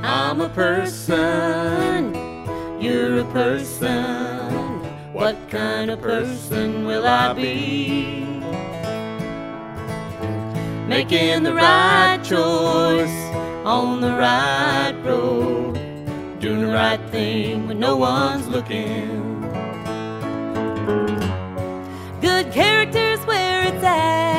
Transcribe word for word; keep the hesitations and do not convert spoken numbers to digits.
I'm a person, you're a person. What kind of person will I be? Making the right choice on the right road, doing the right thing when no one's looking. Good character's where it's at.